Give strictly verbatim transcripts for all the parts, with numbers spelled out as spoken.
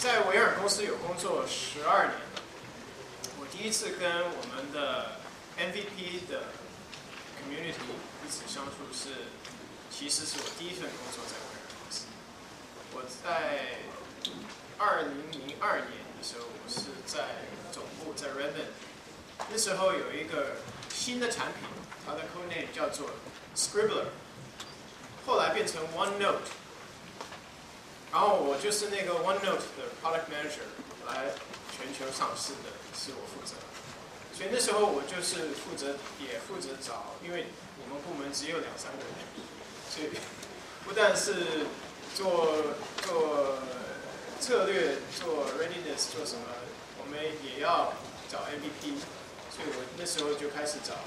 在微软公司有工作十二年了。我第一次跟我们的 M V P 的 community 一起相处是，其实是我第一份工作在微软公司。我在二零零二年的时候，我是在总部在 Redmond， 那时候有一个新的产品，它的 code name 叫做 Scribbler， 后来变成 OneNote。然后我就是那个 OneNote 的 Product Manager， 来全球上市的是我负责。所以那时候我就是负责，也负责找，因为我们部门只有两三个人，所以不但是做做策略、做 readiness、做什么，我们也要找 M V P。所以我那时候就开始找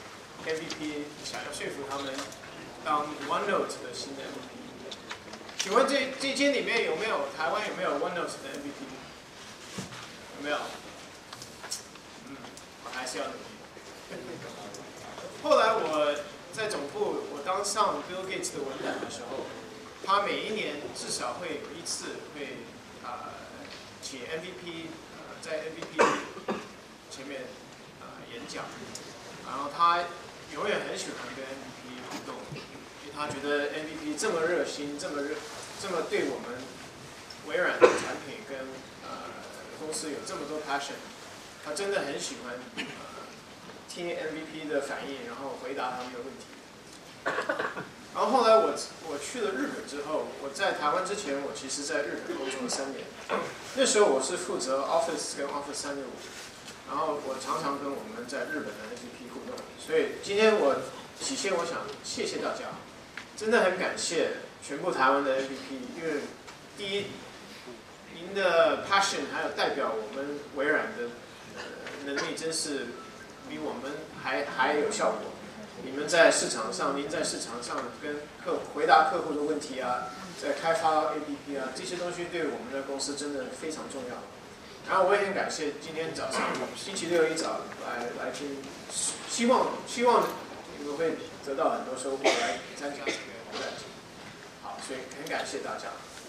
M V P， 想要说服他们当 OneNote 的新的 M V P。请问这这间里面有没有台湾有没有 OneNote 的 M V P？ 有没有？嗯，我还是要努力。后来我在总部，我当上 Bill Gates 的文档的时候，他每一年至少会有一次会啊、呃、请 M V P 呃在 M V P 前面啊、呃、演讲，然后他永远很喜欢跟 M V P 互动。他觉得 M V P 这么热心，这么热，这么对我们微软的产品跟呃公司有这么多 passion， 他真的很喜欢呃听 M V P 的反应，然后回答他们的问题。然后后来我我去了日本之后，我在台湾之前，我其实在日本工作了三年。那时候我是负责 Office 跟 Office 三六五，然后我常常跟我们在日本的 M V P 互动。所以今天我起先我想谢谢大家。真的很感谢全部台湾的 M V P， 因为第一，您的 passion 还有代表我们微软的、呃、能力，真是比我们还还有效果。你们在市场上，您在市场上跟客回答客户的问题啊，在开发 A P P 啊，这些东西对我们的公司真的非常重要。然后我也很感谢今天早上星期六一早来来听，希望希望你们会得到很多收获来参加这个。好，所以很感谢大家。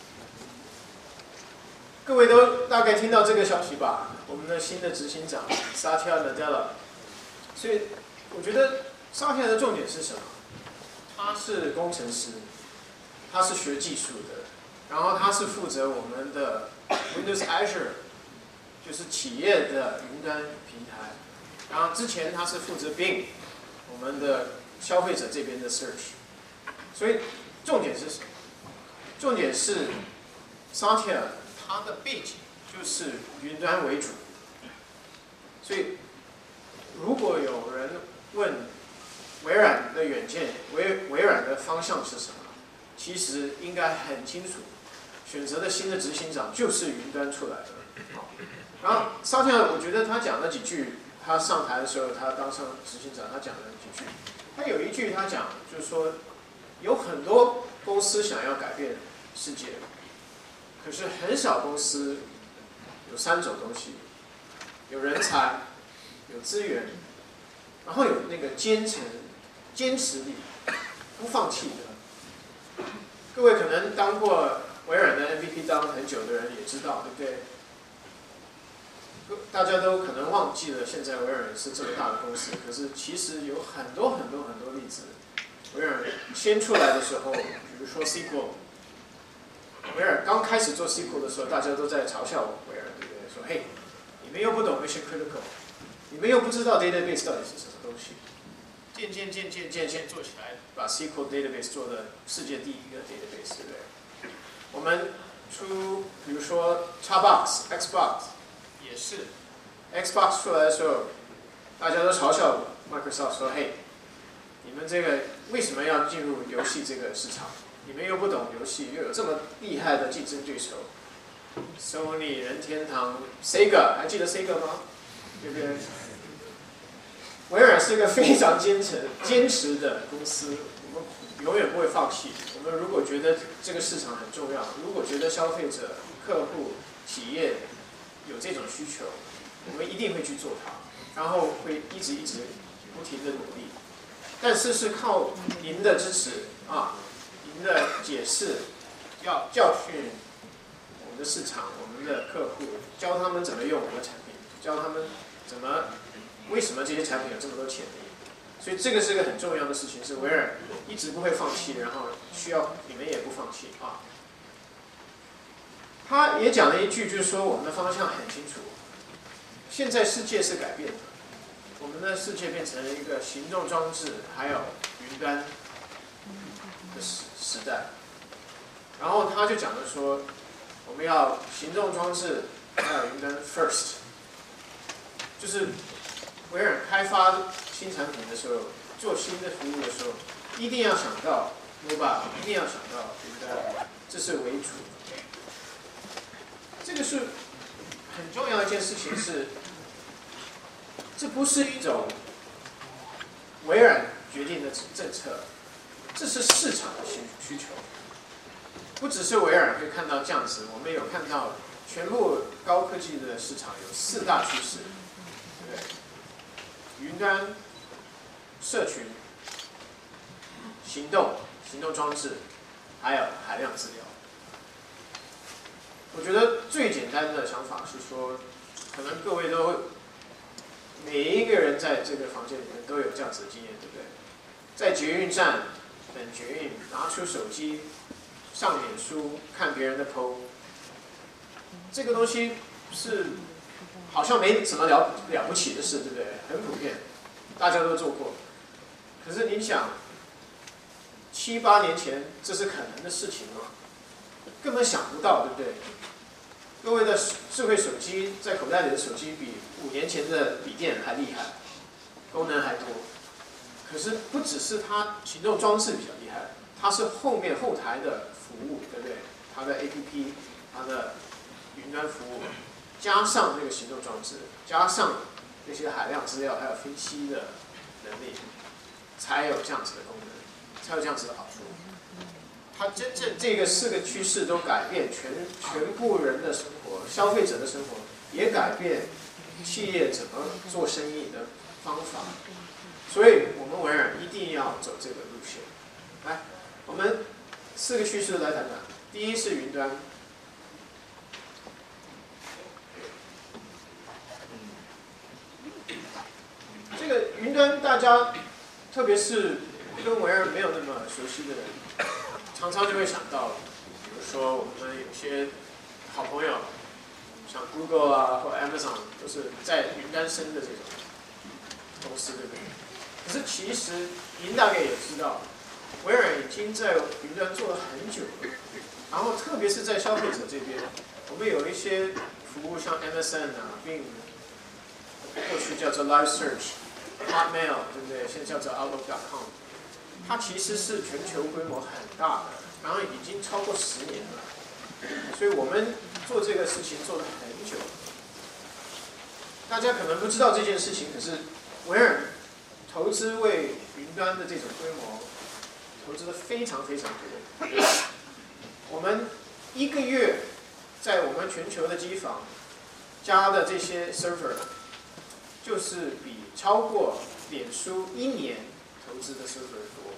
各位都大概听到这个消息吧？我们的新的执行长 Satya Nadella。所以我觉得 Satya 的重点是什么？他是工程师，他是学技术的，然后他是负责我们的 Windows Azure， 就是企业的云端平台。然后之前他是负责 Bing， 我们的消费者这边的 Search。所以重点是什么？重点是 Satya 他的背景就是云端为主。所以如果有人问微软的远见，微微软的方向是什么？其实应该很清楚，选择的新的执行长就是云端出来的。好，然后 Satya 我觉得他讲了几句，他上台的时候，他当上执行长，他讲了几句。他有一句他讲就是说。有很多公司想要改变世界，可是很少公司有三种东西：有人才、有资源，然后有那个坚持、坚持力，不放弃的。各位可能当过微软的 M V P 当很久的人也知道，对不对？大家都可能忘记了，现在微软是这么大的公司，可是其实有很多很多很多例子。微软先出来的时候，比如说 S Q L， 微软刚开始做 S Q L 的时候，大家都在嘲笑微软，对不对？说嘿，你们又不懂 Mission Critical， 你们又不知道 database 到底是什么东西。渐渐渐渐渐渐做起来，把 S Q L database 做的世界第一个 database， 对不对？我们出比如说 Xbox，Xbox 也是 ，Xbox 出来的时候，大家都嘲笑 Microsoft 说嘿。你们这个为什么要进入游戏这个市场？你们又不懂游戏，又有这么厉害的竞争对手 ，Sony、任天堂、Sega， 还记得 Sega 吗？对不对？微软是一个非常坚持、坚持的公司，我们永远不会放弃。我们如果觉得这个市场很重要，如果觉得消费者、客户、企业有这种需求，我们一定会去做它，然后会一直一直不停的努力。但是是靠您的支持啊，您的解释，要教训们的市场、我们的客户，教他们怎么用我们的产品，教他们怎么为什么这些产品有这么多潜力。所以这个是个很重要的事情，是微软一直不会放弃，然后需要你们也不放弃啊。他也讲了一句，就是说我们的方向很清楚。现在世界是改变的，我们的世界变成了一个行动装置还有云端的时时代。然后他就讲了说，我们要行动装置还有云端 first， 就是微软开发新产品的时候，做新的服务的时候，一定要想到 mobile， 一定要想到云端，这是为主。这个是很重要的一件事情是，这不是一种微软决定的政策，这是市场的需需求。不只是微软会看到这样子，我们有看到全部高科技的市场有四大趋势，对不对？云端、社群、行动、行动装置，还有海量资料。我觉得最简单的想法是说，可能各位都每一个人在这个房间里面都有这样子的经验，对不对？在捷运站等捷运，拿出手机上脸书看别人的 po， 这个东西是好像没什么了了不起的事，对不对？很普遍，大家都做过。可是你想，七八年前这是可能的事情吗？根本想不到，对不对？各位的智慧手机在口袋里的手机比五年前的笔电还厉害，功能还多。可是不只是它行动装置比较厉害，它是后面后台的服务，对不对？它的 A P P， 它的云端服务，加上这个行动装置，加上那些海量资料还有分析的能力，才有这样子的功能，才有这样子的好处。它真正这个四个趋势都改变全全部人的生活，消费者的生活，也改变企业怎么做生意的方法。所以我们微软一定要走这个路线。来，我们四个趋势来谈谈。第一是云端。这个云端大家，特别是跟微软没有那么熟悉的人，常常就会想到，比如说我们有些好朋友，像 Google 啊或 Amazon， 都是在云端生的这种公司，对不对？可是其实您大概也知道，微软已经在云端做了很久了。然后特别是在消费者这边，我们有一些服务像 M S N 啊，并过去叫做 Live Search、Hotmail， 对不对？现在叫做 Outlook 点 com。它其实是全球规模很大的，然后已经超过十年了，所以我们做这个事情做了很久。大家可能不知道这件事情，可是微软投资为云端的这种规模投资的非常非常多。我们一个月在我们全球的机房加的这些 server， 就是比超过脸书一年投资的 server 多。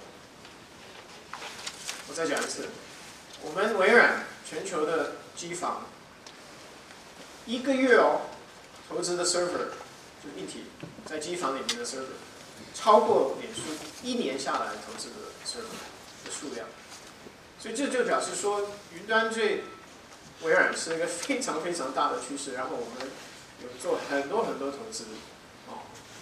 我再讲一次，我们微软全球的机房一个月哦投资的 server 就是一体在机房里面的 server， 超过脸书一年下来投资的 server 的数量。所以这就表示说，云端对微软是一个非常非常大的趋势，然后我们有做很多很多投资。哦，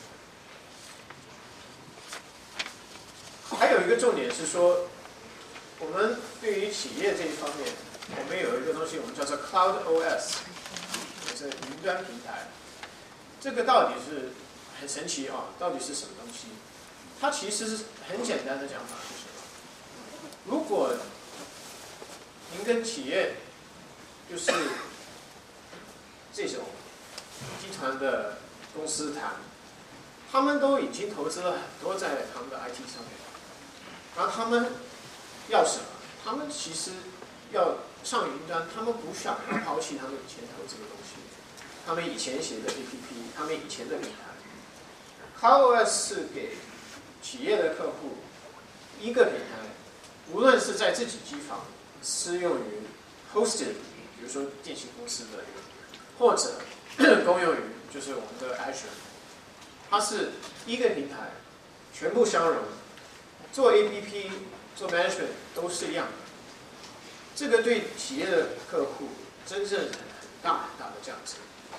还有一个重点是说，我们对于企业这一方面，我们有一个东西我们叫做 Cloud O S， 就是云端平台。这个到底是很神奇啊、哦，到底是什么东西？它其实是很简单的讲法是什么？如果您跟企业就是这种集团的公司谈，他们都已经投资了很多在他们的 I T 上面，然后他们要什么？他们其实要上云端，他们不想要抛弃他们以前投资的东西，他们以前写的 A P P， 他们以前的平台。Cloud O S 是给企业的客户一个平台，无论是在自己机房适用于 hosted 比如说电信公司的云，或者公用云，就是我们的 Azure， 它是一个平台，全部相容，做 A P P、做 management 都是一样的。这个对企业的客户真正很大很大的价值。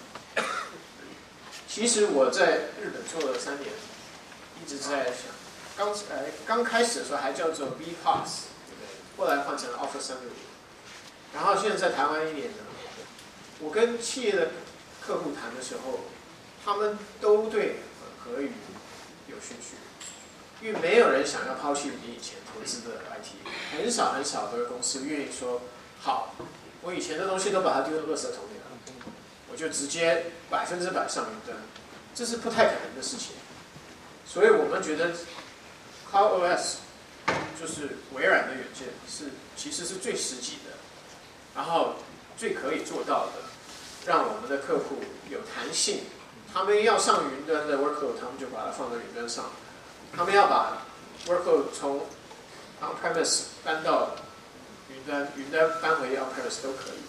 其实我在日本做了三年，一直在想，刚呃刚开始的时候还叫做 B P O S， 对不对？后来换成了 Office 三六零，然后现在在台湾一年呢，我跟企业的客户谈的时候，他们都对混合语有兴趣，因为没有人想要抛弃你以前投资的 I T， 很少很少的公司愿意说，好，我以前的东西都把它丢到垃圾桶里了。我就直接百分之百上云端，这是不太可能的事情。所以我们觉得 CloudOS 就是微软的远见，是其实是最实际的，然后最可以做到的，让我们的客户有弹性。他们要上云端的 workload， 他们就把它放到云端上；他们要把 workload 从 on-premise 搬到云端，云端搬回 on-premise 都可以。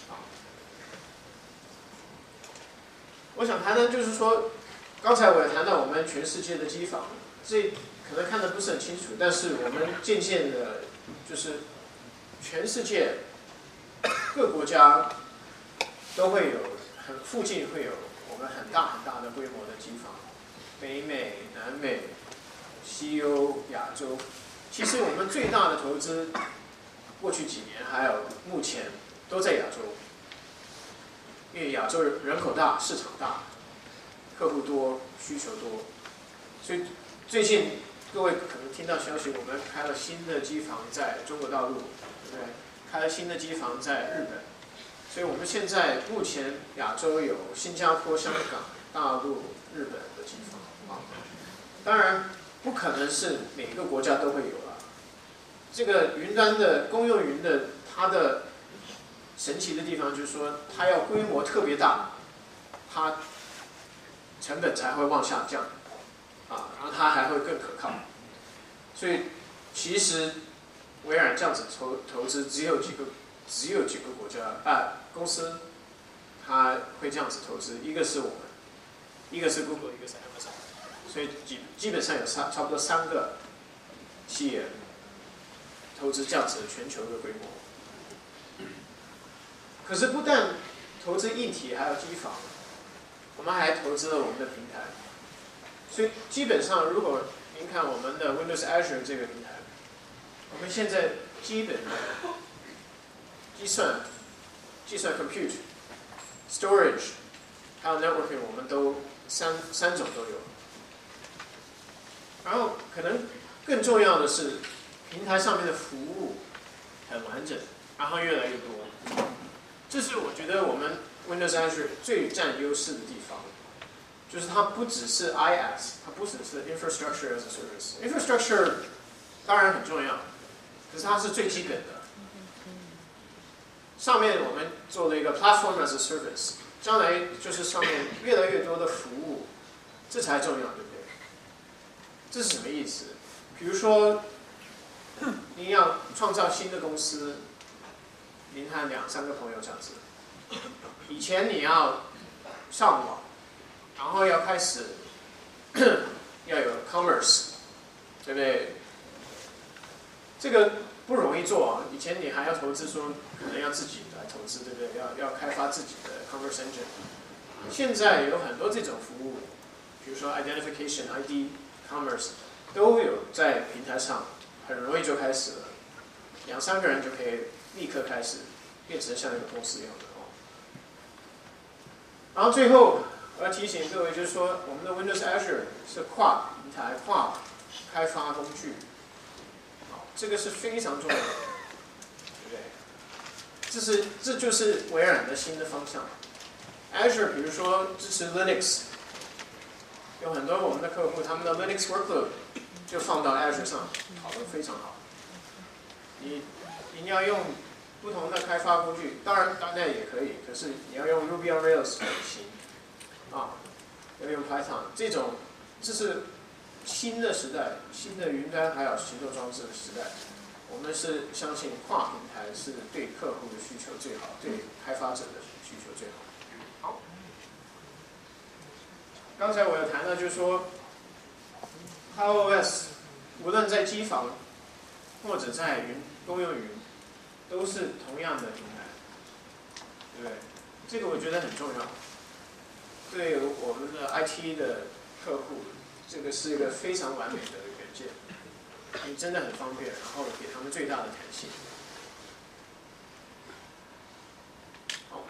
我想谈谈，就是说，刚才我也谈到我们全世界的机房，这可能看得不是很清楚，但是我们渐渐的，就是全世界各国家都会有很附近会有我们很大很大的规模的机房，北美、南美、西欧、亚洲。其实我们最大的投资，过去几年还有目前都在亚洲。因为亚洲人口大，市场大，客户多，需求多，所以最近各位可能听到消息，我们开了新的机房在中国大陆，对不对？开了新的机房在日本，所以我们现在目前亚洲有新加坡、香港、大陆、日本的机房啊。当然，不可能是每个国家都会有了。这个云端的公用云的，它的神奇的地方就是说，它要规模特别大，它成本才会往下降，啊，然后它还会更可靠。所以其实微软这样子投投资，只有几个只有几个国家啊公司，它会这样子投资，一个是我们，一个是 Google， 一个是 Amazon， 所以基基本上有差差不多三个企业投资这样子的全球的规模。可是不但投资硬体还有机房，我们还投资了我们的平台。所以基本上，如果您看我们的 Windows Azure 这个平台，我们现在基本的计算、计算 compute、storage 还有 networking， 我们都三三种都有。然后可能更重要的是，平台上面的服务很完整，然后越来越多。这是我觉得我们 Windows Azure 最占优势的地方，就是它不只是 IaaS， 它不只是 Infrastructure as a Service。Infrastructure 当然很重要，可是它是最基本的。上面我们做了一个 Platform as a Service， 将来就是上面越来越多的服务，这才重要，对不对？这是什么意思？比如说，你要创造新的公司。您和两三个朋友这样子，以前你要上网，然后要开始要有 commerce， 对不对？这个不容易做啊。以前你还要投资说，可能要自己来投资，对不对？要要开发自己的 commerce engine。现在有很多这种服务，比如说 identification、I D、commerce 都有在平台上，很容易就开始了，两三个人就可以。立刻开始变成像一个公司一样的哦。然后最后我要提醒各位，就是说我们的 Windows Azure 是跨平台、跨开发工具，好，这个是非常重要的，对不对？这是这就是微软的新的方向。Azure 比如说支持 Linux， 有很多我们的客户他们的 Linux workload 就放到 Azure 上，跑得非常好。你你要用不同的开发工具，当然 .NET 也可以，可是你要用 Ruby on Rails 也行，啊，要用 Python， 这种这是新的时代，新的云端还有行动装置的时代， 我们是相信跨平台是对客户的需求最好，对开发者的需求最好。好，刚才我有谈到，就是说 ，CloudOS 无论在机房或者在云公用云，都是同样的平台，对不对？这个我觉得很重要。对我们的 I T 的客户，这个是一个非常完美的元件。你真的很方便，然后给他们最大的弹性。好，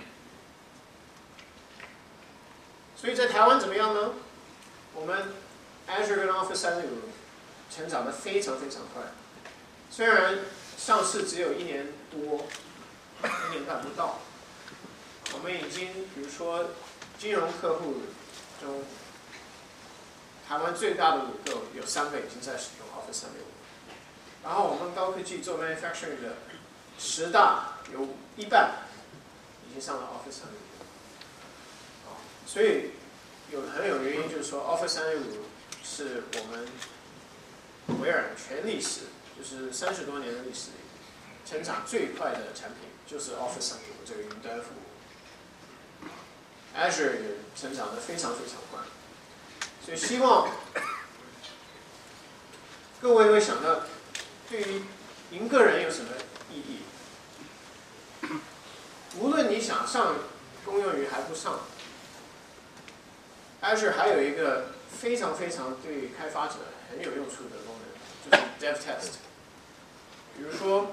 所以在台湾怎么样呢？我们 Azure 跟 Office 三六五成长得非常非常快，虽然上市只有一年多，一年半不到，我们已经比如说金融客户中，台湾最大的五个有三个已经在使用 Office 三六五。然后我们高科技做 manufacturing 的十大有一半已经上了 Office 三六五，所以有很有原因，就是说 Office 三六五是我们微软全历史，就是三十多年的历史里，成长最快的产品就是 Office 三六五这个云端服务。Azure 也成长得非常非常快，所以希望各位会想到。对于您个人有什么意义？无论你想上公用云还不上 ，Azure 还有一个非常非常对开发者很有用处的功能，就是 Dev Test。比如说，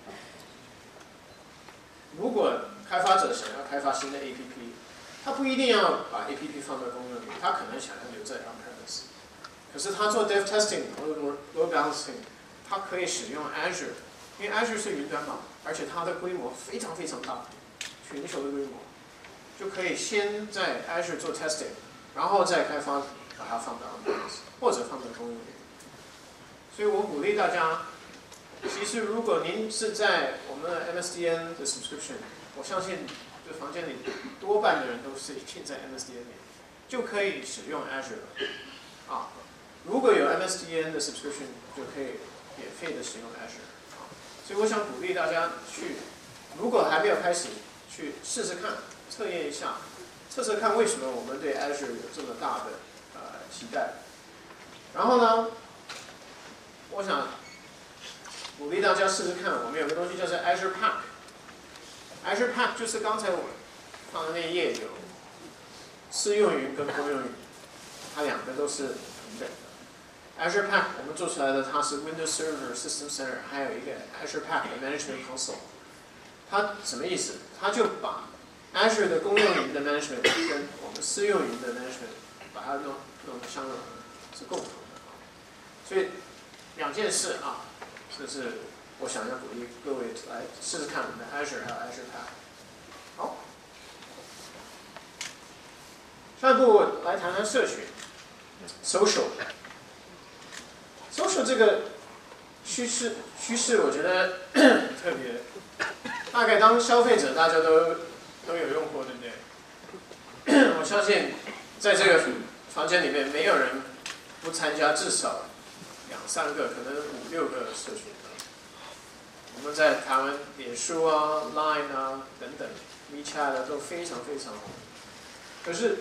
如果开发者想要开发新的 A P P， 他不一定要把 A P P 放在公用云，他可能想要留在 on-premise， 可是他做 Dev Testing 或者 Load Balancing。它可以使用 Azure， 因为 Azure 是云端嘛，而且它的规模非常非常大，全球的规模，就可以先在 Azure 做 testing， 然后再开发，把它放到 on-premise 或者放到公用云。所以我鼓励大家，其实如果您是在我们的 M S D N 的 subscription， 我相信这房间里多半的人都是已经在 M S D N 里，就可以使用 Azure 了。啊，如果有 M S D N 的 subscription， 就可以免费的使用 Azure， 所以我想鼓励大家去，如果还没有开始，去试试看，测验一下，测测看为什么我们对 Azure 有这么大的呃期待。然后呢，我想鼓励大家试试看，我们有个东西叫做 Azure Pack。Azure Pack 就是刚才我放的那一页有私用云跟公用云，它两个都是平等的。Azure Pack 我们做出来的，它是 Windows Server System Center， 还有一个 Azure Pack 的 Management Console。它什么意思？它就把 Azure 的公用云的 Management 跟我们私用云的 Management 把它弄弄相融合，是共同的。所以两件事啊，这是我想要鼓励各位来试试看我们的 Azure 还有 Azure Pack。好，下一步来谈谈社群 ，Social。Social 这个趋势趋势，我觉得特别。大概当消费者，大家都都有用过，对不对？我相信在这个房间里面，没有人不参加至少两三个，可能五六个社群。我们在台湾，脸书啊、Line 啊等等 ，WeChat 都非常非常红。可是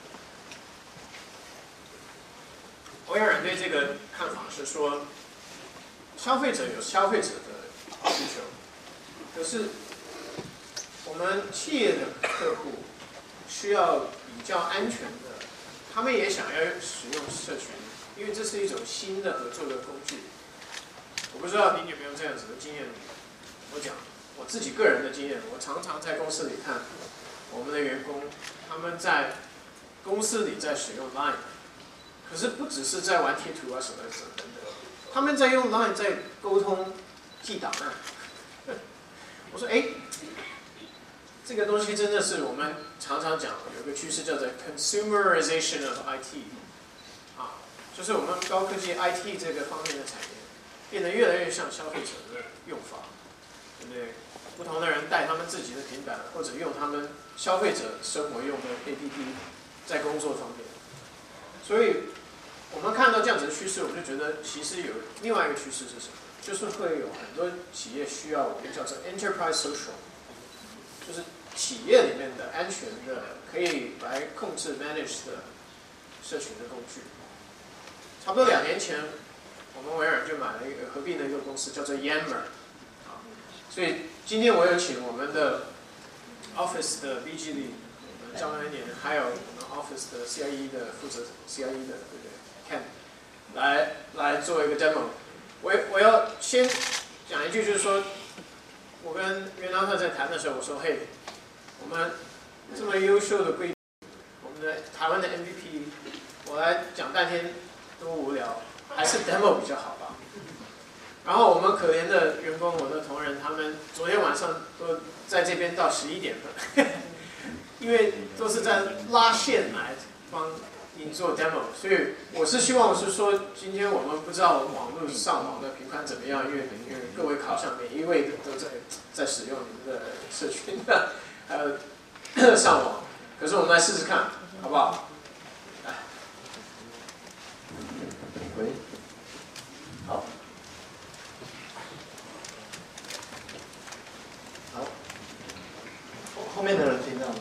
微软对这个看法是说，消费者有消费者的需求，可是我们企业的客户需要比较安全的，他们也想要使用社群，因为这是一种新的合作的工具。我不知道您有没有这样子的经验？我讲我自己个人的经验，我常常在公司里看我们的员工，他们在公司里在使用 Line， 可是不只是在玩贴图啊什么什么等等，他们在用 Line 在沟通寄档案。我说，哎，这个东西真的是我们常常讲有一个趋势叫做 consumerization of I T， 啊，就是我们高科技 I T 这个方面的产业变得越来越像消费者的用法，对不对？不同的人带他们自己的平板，或者用他们消费者生活用的 A P P 在工作方面。所以我们看到这样子的趋势，我们就觉得其实有另外一个趋势是什么？ 就是会有很多企业需要我们叫做 enterprise social， 就是企业里面的安全的可以来控制 manage 的社群的工具。差不多两年前，我们微软就买了一个合并的一个公司，叫做 Yammer。啊，所以今天我有请我们的 Office 的 B G 里张安年，还有我们 Office 的 C I E 的负责 C I E 的对不对 Ken 来来做一个 demo。我我要先讲一句，就是说，我跟袁老特在谈的时候，我说，嘿，我们这么优秀的规，我们的台湾的 M V P， 我来讲半天多无聊，还是 demo 比较好吧。然后我们可怜的员工，我的同仁，他们昨天晚上都在这边到十一点了，因为都是在拉线来帮您做 demo， 所以我是希望是说，今天我们不知道网络上网的频宽怎么样，因为因为各位好像每一位都在在使用你们的社群的，还有上网，可是我们来试试看，好不好？来， 喂，好，好，后后面的人听到吗？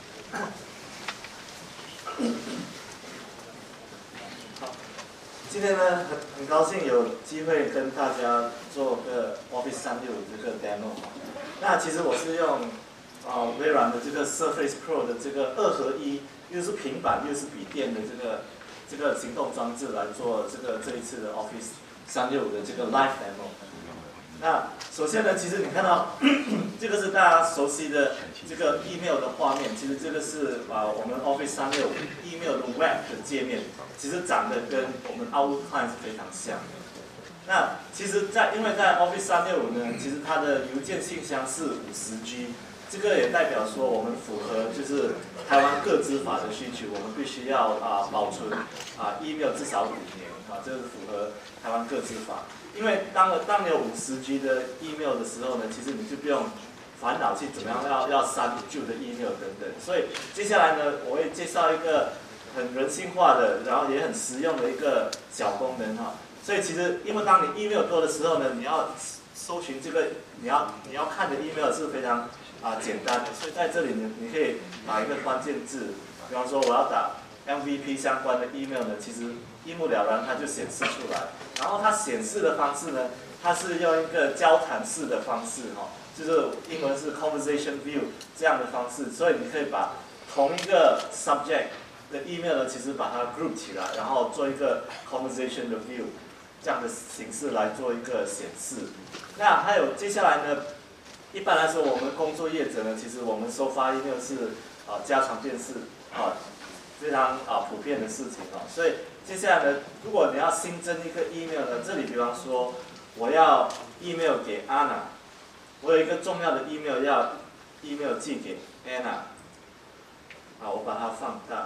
好，今天呢，很很高兴有机会跟大家做个 Office 三六五这个 demo。那其实我是用啊、呃、微软的这个 Surface Pro 的这个二合一，又是平板又是笔电的这个这个行动装置来做这个这一次的 Office 三六五的这个 Live demo。那首先呢，其实你看到这个是大家熟悉的这个 email 的画面，其实这个是啊我们 Office 三六五 email 的 Web 的界面，其实长得跟我们 Outlook Client 是非常像的。那其实在，因为在 Office 三六五呢，其实它的邮件信箱是五十 G， 这个也代表说我们符合就是台湾个资法的需求，我们必须要啊保存啊 email 至少五年啊，这是符合台湾个资法。因为当当你有五十 G 的 email 的时候呢，其实你就不用烦恼去怎么样要要删旧的 email 等等。所以接下来呢，我会介绍一个很人性化的，然后也很实用的一个小功能哈。所以其实因为当你 email 多的时候呢，你要搜寻这个你要你要看的 email 是非常啊简单的。所以在这里呢，你可以打一个关键字，比方说我要打 M V P 相关的 email 呢，其实一目了然它就显示出来。然后它显示的方式呢，它是用一个交谈式的方式哈，就是英文是 conversation view 这样的方式，所以你可以把同一个 subject 的 email 呢，其实把它 group 起来，然后做一个 conversation 的 view 这样的形式来做一个显示。那还有接下来呢，一般来说我们工作业者呢，其实我们收发 email 是啊家常便是啊非常啊普遍的事情啊，所以接下来呢，如果你要新增一个 email 呢，这里比方说我要 email 给 Anna， 我有一个重要的 email 要 email 寄给 Anna， 好，我把它放大。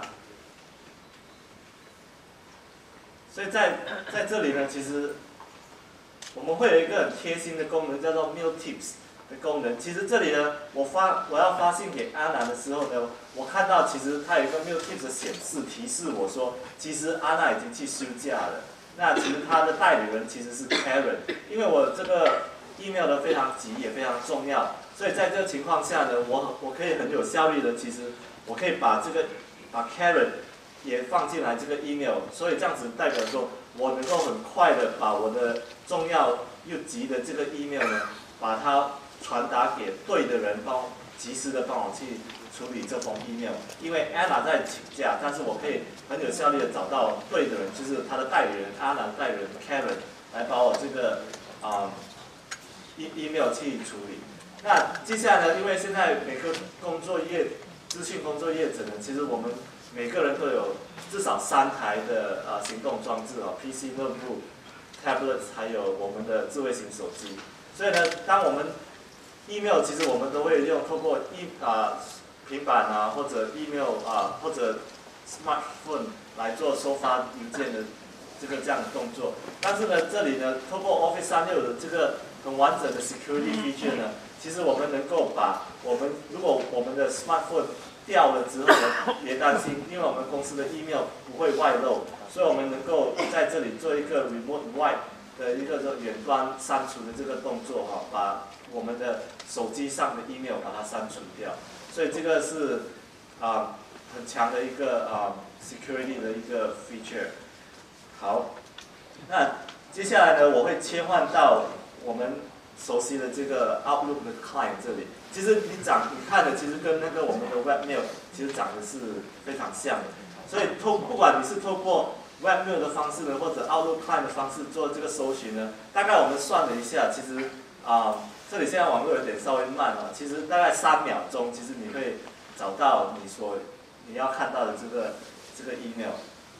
所以在在这里呢，其实我们会有一个很贴心的功能，叫做 Mail Tips 的功能。其实这里呢，我发我要发信给 Anna 的时候呢，我看到其实它有一个 Mail Tips 的显示提示我说，其实 Anna 已经去休假了。那其实她的代理人其实是 Karen， 因为我这个 email 呢非常急也非常重要，所以在这个情况下呢，我我可以很有效率的，其实我可以把这个把 Karen 也放进来这个 email， 所以这样子代表说我能够很快的把我的重要又急的这个 email 呢，把它传达给对的人，帮及时的帮我去处理这封 email。因为 Anna 在请假，但是我可以很有效率的找到对的人，就是他的代理人 Anna 的代理人 Karen 来把我这个啊、呃、email 去处理。那接下来呢，因为现在每个工作业资讯工作业者呢，其实我们每个人都有至少三台的啊、呃、行动装置哦 ，P C、notebook、tablet， 还有我们的智慧型手机。所以呢，当我们 email 其实我们都会用透过一啊、呃、平板啊，或者 email 啊、呃、或者 smartphone 来做收发邮件的这个这样的动作。但是呢，这里呢，透过 Office 三六五的这个很完整的 security feature 呢，其实我们能够把我们如果我们的 smartphone 掉了之后呢，别担心，因为我们公司的 email 不会外漏，所以我们能够在这里做一个 remote wipe 的一个远端删除的这个动作哈，把我们的手机上的 email 把它删除掉，所以这个是啊、很强的一个啊、security 的一个 feature。好，那接下来呢，我会切换到我们熟悉的这个 Outlook 的 client 这里。其实你长你看的其实跟那个我们的 Webmail 其实长得是非常像的，所以透不管你是透过 Webmail 的方式呢，或者 Outlook client 的方式做这个搜寻呢，大概我们算了一下，其实啊、这里现在网络有点稍微慢啊，其实大概三秒钟，其实你会找到你所你要看到的这个这个 email。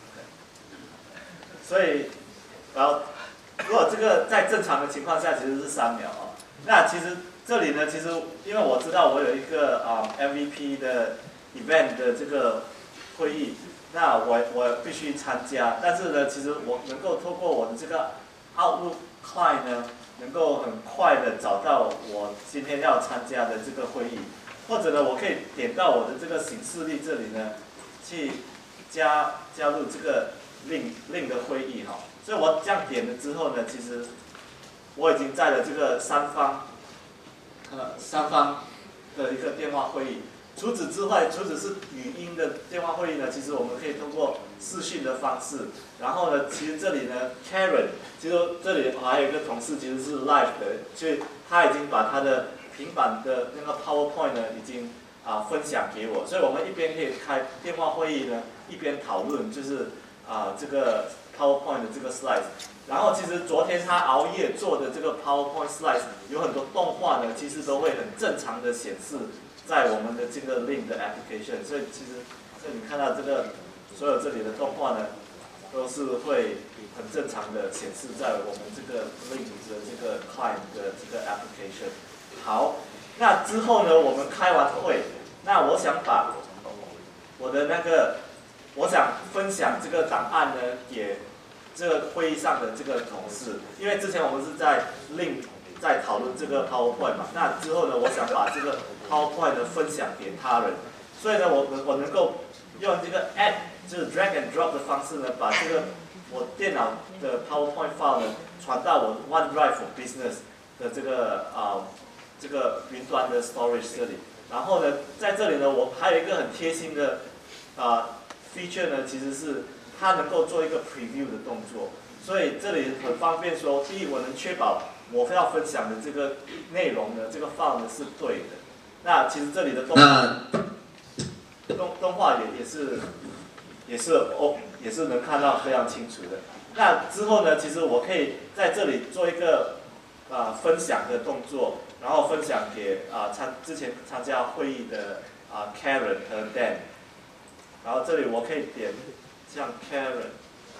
所以，然后如果这个在正常的情况下其实是三秒啊，那其实这里呢，其实因为我知道我有一个啊、M V P 的 event 的这个会议，那我我必须参加，但是呢，其实我能够透过我的这个 Outlook client 呢，能够很快的找到我今天要参加的这个会议，或者呢，我可以点到我的这个行事历这里呢，去加加入这个 link link 的会议哈，所以我这样点了之后呢，其实我已经在了这个三方呃三方的一个电话会议。除此之外，除此是语音的电话会议呢，其实我们可以通过视讯的方式。然后呢，其实这里呢 ，Karen， 其实这里还有一个同事其实是 live 的，所以他已经把他的平板的那个 PowerPoint 呢，已经啊、分享给我，所以我们一边可以开电话会议呢，一边讨论就是啊、这个 PowerPoint 的这个 slide。然后其实昨天他熬夜做的这个 PowerPoint slide 有很多动画呢，其实都会很正常的显示在我们的这个 link 的 application， 所以其实所以你看到这个所有这里的动画呢，都是会很正常的显示在我们这个 link 的这个 client 的这个 application。好，那之后呢，我们开完会，那我想把我的那个我想分享这个档案呢给这个会议上的这个同事，因为之前我们是在 link 在讨论这个 PowerPoint 嘛，那之后呢，我想把这个 PowerPoint 呢分享给他人，所以呢，我我能够用这个 add 就是 drag and drop 的方式呢，把这个我电脑的 PowerPoint file 呢传到我 OneDrive for Business 的这个啊、这个云端的 storage 这里，然后呢，在这里呢，我还有一个很贴心的啊、feature 呢，其实是它能够做一个 preview 的动作，所以这里很方便说，第一，我能确保我要分享的这个内容呢，这个 file 呢是对的。那其实这里的动动动画也也是也是哦，也是能看到非常清楚的。那之后呢，其实我可以在这里做一个啊、分享的动作，然后分享给啊、参之前参加会议的啊、Karen 和 Dan， 然后这里我可以点像 Karen。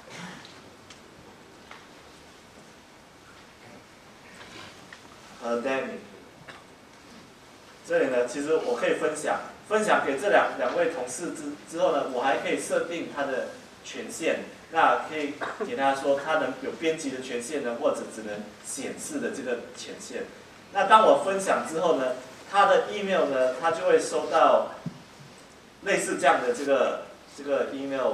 和 Danny， 这里呢，其实我可以分享，分享给这两两位同事之之后呢，我还可以设定他的权限，那可以给他说他能有编辑的权限呢，或者只能显示的这个权限。那当我分享之后呢，他的 email 呢，他就会收到类似这样的这个这个 email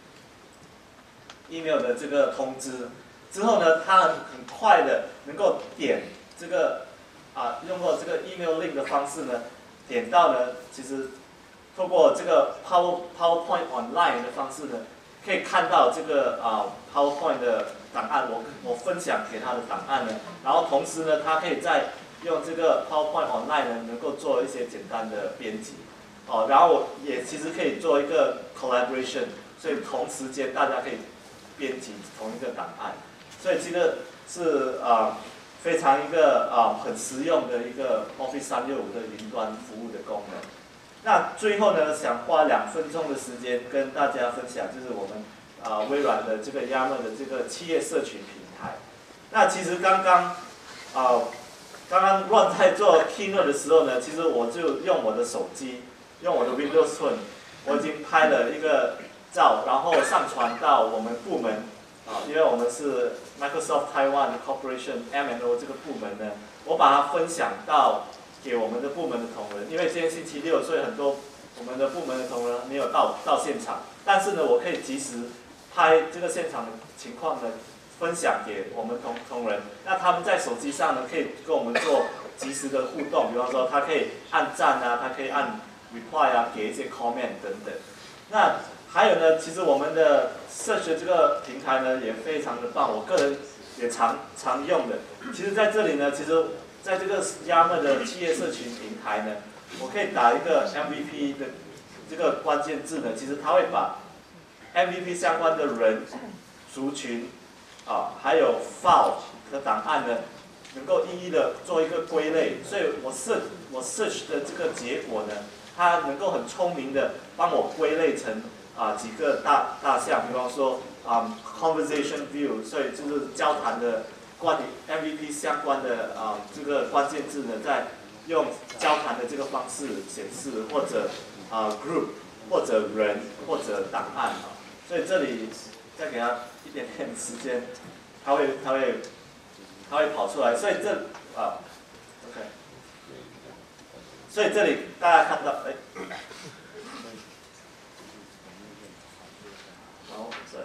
email 的这个通知，之后呢，他很很快的能够点。这个啊，用过这个 email link 的方式呢，点到呢，其实透过这个 Power PowerPoint Online 的方式呢，可以看到这个啊 PowerPoint 的档案，我我分享给他的档案呢，然后同时呢，他可以再用这个 PowerPoint Online 呢，能够做一些简单的编辑，哦，然后也其实可以做一个 collaboration， 所以同时间大家可以编辑同一个档案，所以这个是啊。非常一个啊很实用的一个 Office 三六五的云端服务的功能。那最后呢，想花两分钟的时间跟大家分享，就是我们啊微软的这个 Yammer 的这个企业社群平台。那其实刚刚啊刚刚Ron在做 Keynote 的时候呢，其实我就用我的手机，用我的 Windows Phone， 我已经拍了一个照，然后上传到我们部门。啊，因为我们是 Microsoft Taiwan Corporation M and O 这个部门呢，我把它分享到给我们的部门的同仁。因为今天星期六，所以很多我们的部门的同仁没有到到现场，但是呢，我可以及时拍这个现场的情况呢， 分享给我们同同仁。那他们在手机上呢，可以跟我们做及时的互动，比方说他可以按赞啊，他可以按 reply 啊，给一些 comment 等等。那还有呢，其实我们的 search 的这个平台呢也非常的棒，我个人也常常用的。其实在这里呢，其实在这个 Yammer 的企业社群平台呢，我可以打一个 M V P 的这个关键字呢，其实它会把 M V P 相关的人、族群啊，还有 file 的档案呢，能够一一的做一个归类。所以我 search 我 search 的这个结果呢，它能够很聪明的帮我归类成啊几个大大项，比方说啊、um, conversation view， 所以就是交谈的关于 M V P 相关的啊这个关键字呢，在用交谈的这个方式显示，或者啊 group， 或者人，或者档案啊。所以这里再给他一点点时间，他会他会他会跑出来。所以这啊 ，OK。所以这里大家看到，哎，好，这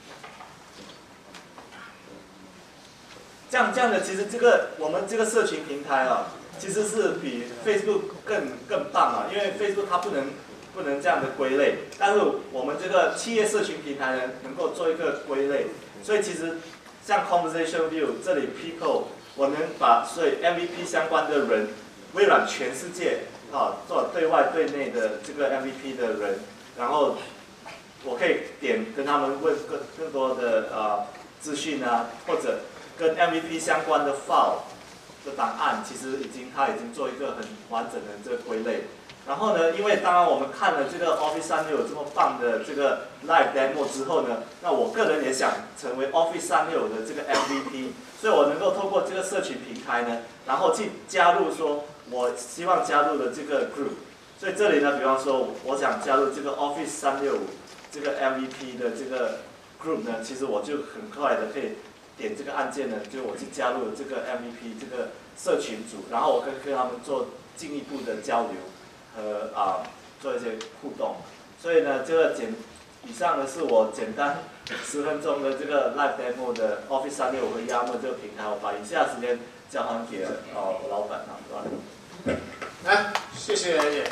这样这样的，其实这个我们这个社群平台啊，其实是比 Facebook 更更棒啊，因为 Facebook 它不能不能这样的归类，但是我们这个企业社群平台呢，能够做一个归类，所以其实像 Conversation View 这里 People， 我能把所以 M V P 相关的人，微软全世界啊做对外对内的这个 M V P 的人，然后我可以点跟他们问更更多的呃资讯啊，或者跟 M V P 相关的 file 的档案，其实已经它已经做一个很完整的这个归类。然后呢，因为当然我们看了这个 Office 三六五这么棒的这个 live demo 之后呢，那我个人也想成为 Office 三六五的这个 M V P， 所以我能够透过这个社群平台呢，然后去加入说我希望加入的这个 group。所以这里呢，比方说我想加入这个 Office 三六五这个 M V P 的这个 group 呢，其实我就很快的可以点这个按键呢，就我去加入这个 M V P 这个社群组，然后我可以跟他们做进一步的交流和啊做一些互动。所以呢，这个简以上呢是我简单十分钟的这个 live demo 的 Office 三六五和 Yammer 这个平台，我把以下时间交还给了哦老板啊，对吧？ 来，谢谢也。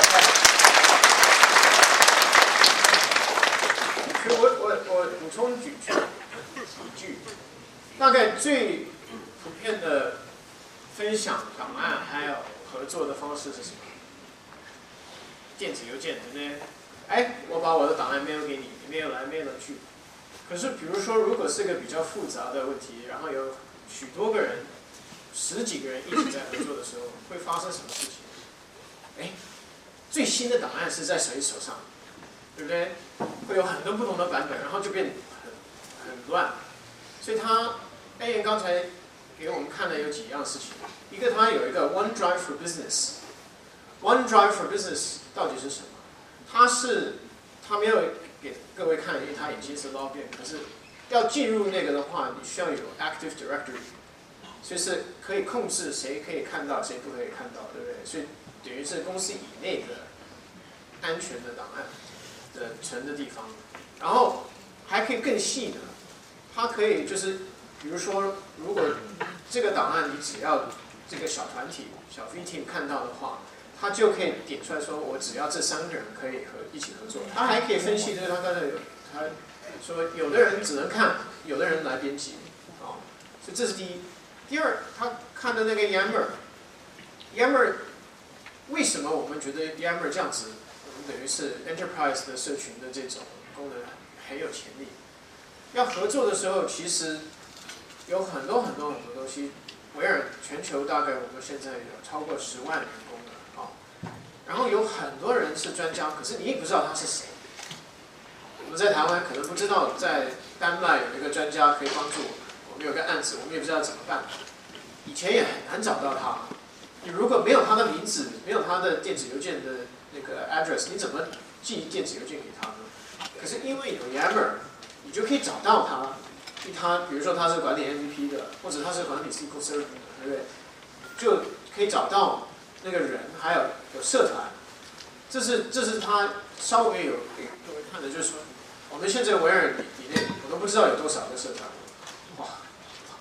我我我补充几句，几句，大概最普遍的分享档案还有合作的方式是什么？电子邮件，对不对？哎，我把我的档案 mail 给你，你 mail 来 mail 去。可是比如说，如果是一个比较复杂的问题，然后有许多个人、十几个人一起在合作的时候，会发生什么事情？哎，最新的档案是在谁手上？对不对？会有很多不同的版本，然后就变很很乱。所以他 A 言刚才给我们看的有几样事情，一个他有一个 OneDrive for Business。OneDrive for Business 到底是什么？它是他没有给各位看，因为他已经是 login， 可是要进入那个的话，你需要有 Active Directory， 所以是可以控制谁可以看到，谁不可以看到，对不对？所以等于是公司以内的安全的档案的存的地方，然后还可以更细的，它可以就是，比如说，如果这个档案你只要这个小团体小 V team 看到的话，它就可以点出来说，我只要这三个人可以和一起合作。它还可以分析，就是他刚才有他说有的人只能看，有的人来编辑，啊、哦，所以这是第一。第二，他看的那个 Yammer，Yammer 为什么我们觉得 Yammer 这样子？等于是 enterprise 的社群的这种功能很有潜力。要合作的时候，其实有很多很多很多东西。微软全球大概我们现在有超过十万员工了啊，然后有很多人是专家，可是你也不知道他是谁。我们在台湾可能不知道，在丹麦有一个专家可以帮助我们，我们有个案子，我们也不知道怎么办。以前也很难找到他。你如果没有他的名字，没有他的电子邮件的那个 address， 你怎么寄电子邮件给他呢？可是因为有 Yammer， 你就可以找到他。他比如说他是管理 M V P 的，或者他是管理 S Q L Server 的，对不对？就可以找到那个人，还有有社团。这是这是他稍微有给各位看的，就是说我们现在微软里面，我都不知道有多少个社团。哦，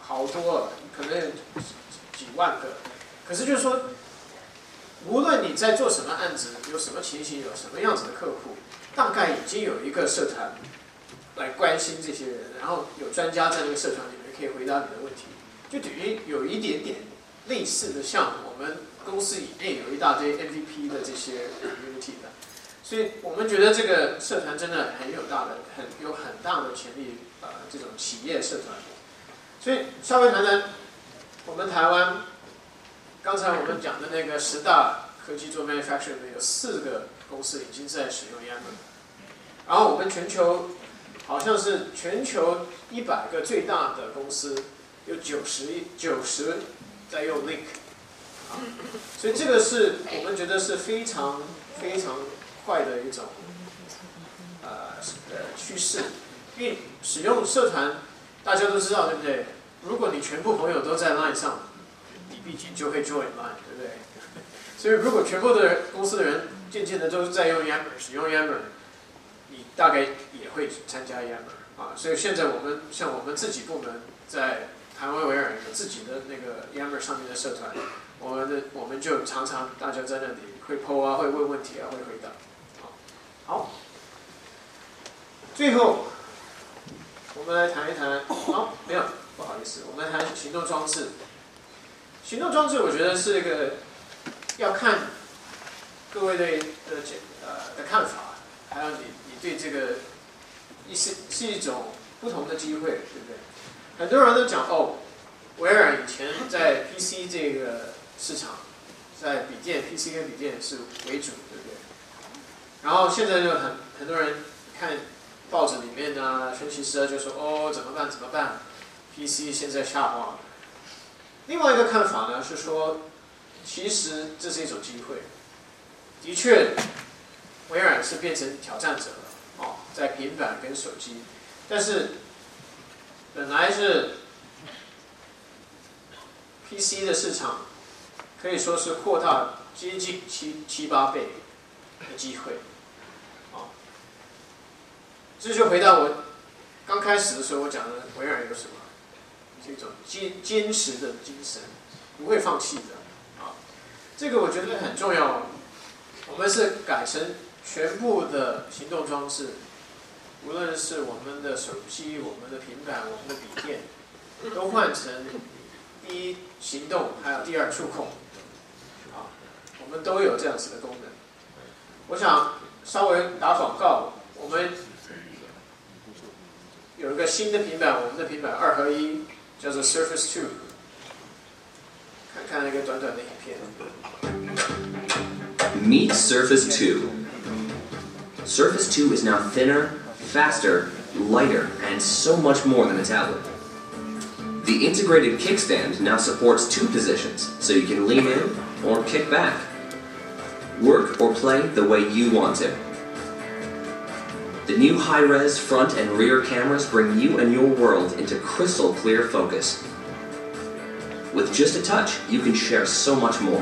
好多了，可能有几万个。可是就是说，无论你在做什么案子，有什么情形，有什么样子的客户，大概已经有一个社团来关心这些人，然后有专家在那个社团里面可以回答你的问题，就等于有一点点类似的，像我们公司里面有一大堆 M V P 的这些 community 的，所以我们觉得这个社团真的很有大的、很有很大的潜力，呃，这种企业社团。所以稍微谈谈我们台湾，刚才我们讲的那个十大科技做 manufacturing 的有四个公司已经在使用 Yammer， 然后我们全球好像是全球一百个最大的公司，有九十九十在用 Link， 啊，所以这个是我们觉得是非常非常快的一种呃呃趋势，因为使用社团大家都知道，对不对？如果你全部朋友都在 Line 上，你毕竟就会 join Line， 对不对？所以如果全部的人公司的人渐渐的都是在用 Yammer， 使用 Yammer， 你大概也会参加 Yammer 啊。所以现在我们像我们自己部门在台湾微软有自己的那个 Yammer 上面的社团，我们的我们就常常大家在那里会 po 啊，会问问题啊，会回答。好，最后我们来谈一谈，哦，没有，不好意思，我们来谈行动装置。行动装置，我觉得是一个要看各位的的呃的看法，还有你你对这个是是一种不同的机会，对不对？很多人都讲哦，微软以前在 P C 这个市场，在笔电 P C 跟笔电是为主，对不对？然后现在就很很多人看报纸里面啊，分析师啊就说哦怎么办怎么办 ，P C 现在下滑了。另外一个看法呢是说，其实这是一种机会，的确，微软是变成挑战者了，哦，在平板跟手机，但是本来是 P C 的市场，可以说是扩大接近七七八倍的机会，哦，这就回到我刚开始的时候我讲的微软有什么。这种坚坚持的精神，不会放弃的啊，这个我觉得很重要。我们是改成全部的行动装置，无论是我们的手机、我们的平板、我们的笔电，都换成第一行动，还有第二触控，啊，我们都有这样子的功能。我想稍微打广告，我们有一个新的平板，我们的平板二合一。叫做 Surface two， 看看那个短短的影片。 Meet Surface two. Surface two is now thinner, faster, lighter, and so much more than a tablet. The integrated kickstand now supports two positions, so you can lean in or kick back. Work or play the way you want to. The new high-res front and rear cameras bring you and your world into crystal clear focus. With just a touch, you can share so much more.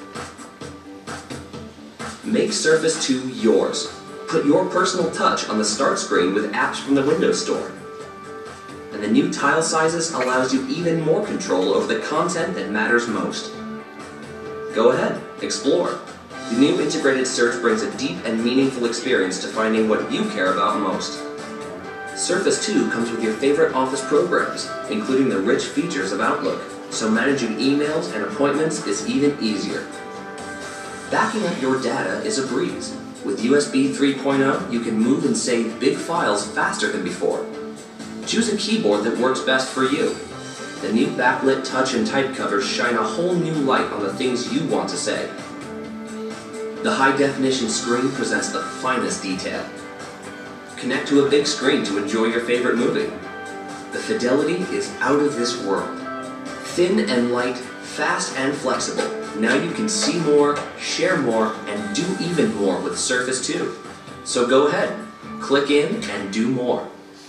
Make Surface two yours. Put your personal touch on the start screen with apps from the Windows Store. And the new tile sizes allows you even more control over the content that matters most. Go ahead, explore. The new integrated search brings a deep and meaningful experience to finding what you care about most. Surface two comes with your favorite Office programs, including the rich features of Outlook, so managing emails and appointments is even easier. Backing up your data is a breeze. With U S B three point oh, you can move and save big files faster than before. Choose a keyboard that works best for you. The new backlit touch and type covers shine a whole new light on the things you want to say. The high-definition screen presents the finest detail. Connect to a big screen to enjoy your favorite movie. The fidelity is out of this world. Thin and light, fast and flexible. Now you can see more, share more, and do even more with Surface two. So go ahead, click in and do more.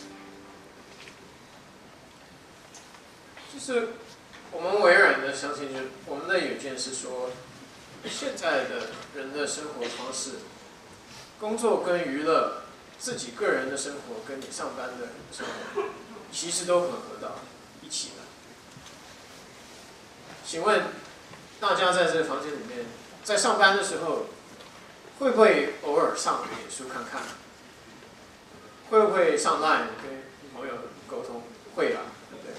就是我们微软的相信，就我们的远见是说。现在的人的生活方式，工作跟娱乐，自己个人的生活跟你上班的生活，其实都混合到一起了。 请问大家在这个房间里面，在上班的时候，会不会偶尔上脸书看看？会不会上 Line 跟朋友沟通？会啊，对不对？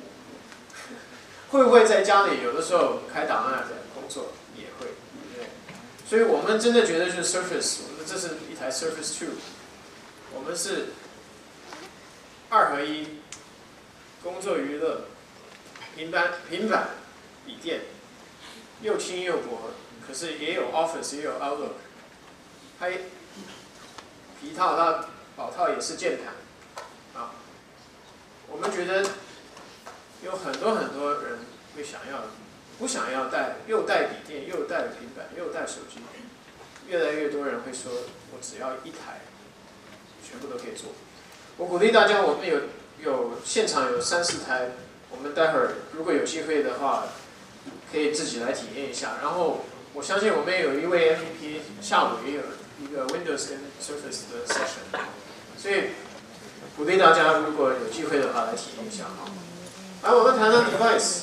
会不会在家里有的时候开档案在工作？也会，对不对？所以我们真的觉得就是 Surface， 我们这是一台 Surface Two， 我们是二合一，工作娱乐，平板平板笔电，又轻又薄，可是也有 Office 也有 Outlook， 还皮套它保套也是键盘，啊，我们觉得有很多很多人会想要，不想要带，又带笔电，又带平板，又带手机，越来越多人会说，我只要一台，全部都可以做。我鼓励大家，我们有有现场有三四台，我们待会儿如果有机会的话，可以自己来体验一下。然后我相信我们有一位 M V P 下午也有一个 Windows 跟 Surface 的 session， 所以鼓励大家如果有机会的话来体验一下哈。来，我们谈谈 device，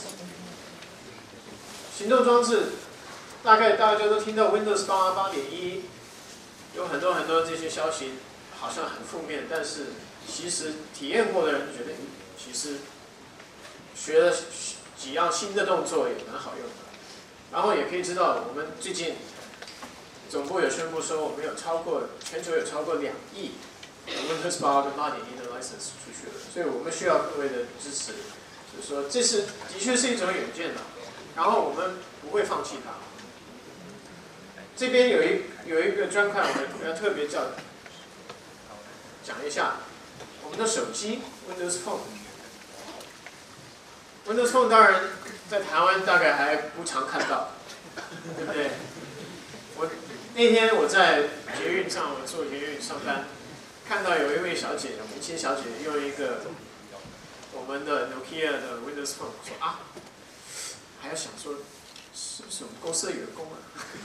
行动装置，大概大家都听到 Windows 八、八点一，有很多很多这些消息，好像很负面，但是其实体验过的人觉得，其实学了几样新的动作也蛮好用的。然后也可以知道，我们最近总部有宣布说，我们有超过全球有超过两亿 Windows 八跟八点一的 license 出去了，所以我们需要各位的支持。就是说，这是的确是一种远见的，然后我们不会放弃它。这边有一有一个砖块，我要特别叫讲一下，我们的手机 Windows Phone。Windows Phone 当然在台湾大概还不常看到，对不对？我那天我在捷运上，我坐捷运上班，看到有一位小姐，年轻小姐用一个我们的 Nokia 的 Windows Phone， 说啊，还要想说是不是我们公司的员工啊？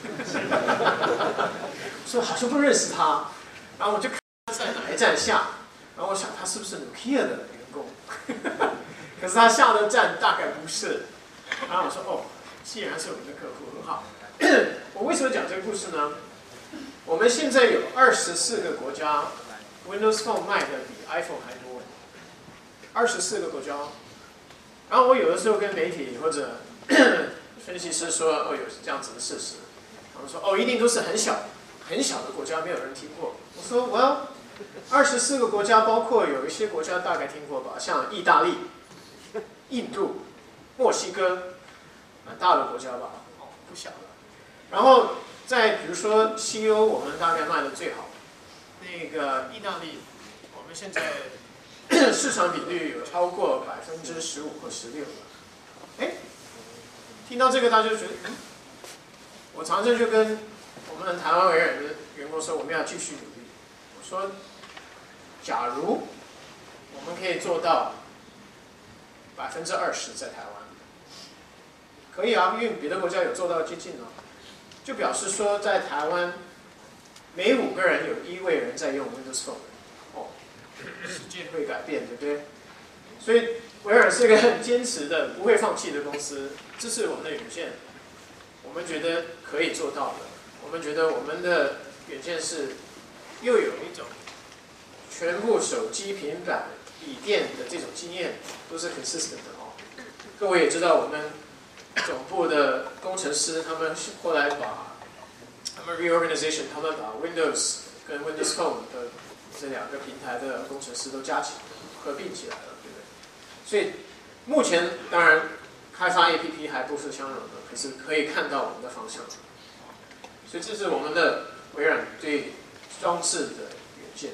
说好像不认识他，然后我就看他在哪一站下，然后我想他是不是 Nokia 的员工？可是他下的站大概不是，然后我说哦，既然是我们的客户，很好。我为什么讲这个故事呢？我们现在有二十四个国家 Windows Phone 卖的比 iPhone 还多，二十四个国家。然后我有的时候跟媒体或者分析师说，哦，有这样子的事实，他们说哦，一定都是很小很小的国家，没有人听过。我说 well， 二十四个国家包括有一些国家大概听过吧，像意大利、印度、墨西哥，蛮大的国家吧，哦，不小的。然后再比如说西欧，我们大概卖的最好。那个意大利，我们现在市场比率有超过百分之十五或十六了。哎，听到这个大家就觉得，嗯，我常常就跟我们的台湾微软的员工说，我们要继续努力。我说，假如我们可以做到百分之二十在台湾，可以啊，因为别的国家有做到接近了，就表示说在台湾每五个人有一位人在用 Windows Phone， 哦，世界会改变，对不对？所以微软是一个很坚持的、不会放弃的公司，这是我们的远见，我们觉得可以做到的。我们觉得我们的远见是又有一种全部手机、平板、笔电的这种经验都是 consistent 的哦。各位也知道，我们总部的工程师他们后来把他们 reorganization， 他们把 Windows 跟 Windows Phone 的这两个平台的工程师都加起来合并起来了，对不对？所以目前当然开发 A P P 还不是相容的，可是可以看到我们的方向。所以这是我们的微软对装置的远见。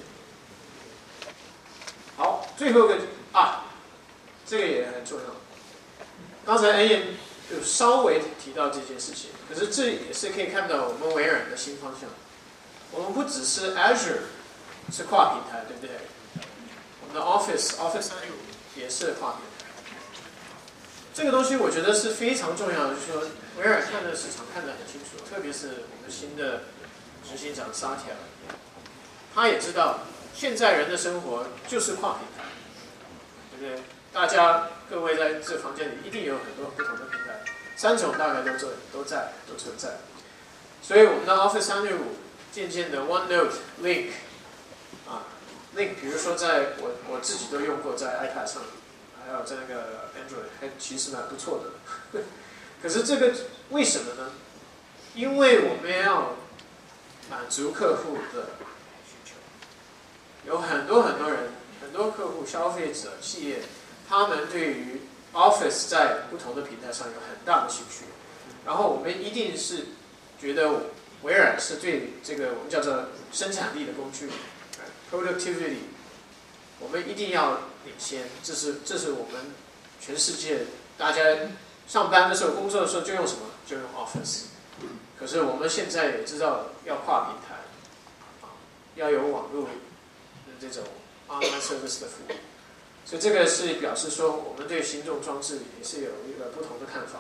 好，最后一个啊，这个也很重要。刚才 A M 有稍微提到这件事情，可是这也是可以看到我们微软的新方向。我们不只是 Azure 是跨平台，对不对？我们的 Office Office 三六五也是跨平台。这个东西我觉得是非常重要的，就是说微软看的市场看得很清楚，特别是我们新的执行长沙条，他也知道现在人的生活就是跨平台，对不对？大家各位在这房间里一定有很多不同的平台， 三种大概都在都在都存在。所以我们的 Office 三六五渐渐的 OneNote Link 啊 Link， 比如说在我我自己都用过在 iPad 上，还有在那个 Android， 还其实蛮不错的。可是这个为什么呢？因为我们要满足客户的需求，有很多很多人，很多客户、消费者、企业，他们对于 Office 在不同的平台上有很大的兴趣，然后我们一定是觉得微软是对这个我们叫做生产力的工具 ，productivity， 我们一定要领先，这是这是我们全世界大家上班的时候、工作的时候就用什么？就用 Office。可是我们现在也知道要跨平台，啊，要有网络的这种 online service 的服务，所以这个是表示说我们对行动装置也是有一个不同的看法。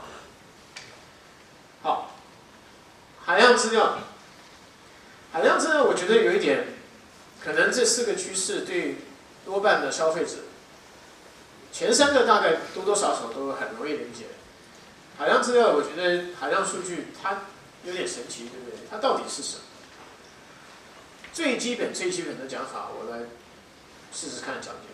好，海量资料，海量资料，我觉得有一点，可能这四个趋势对多半的消费者，前三个大概多多少少都很容易理解。海量资料，我觉得海量数据它有点神奇，对不对？它到底是什么？最基本、最基本的讲法，我来试试看讲解。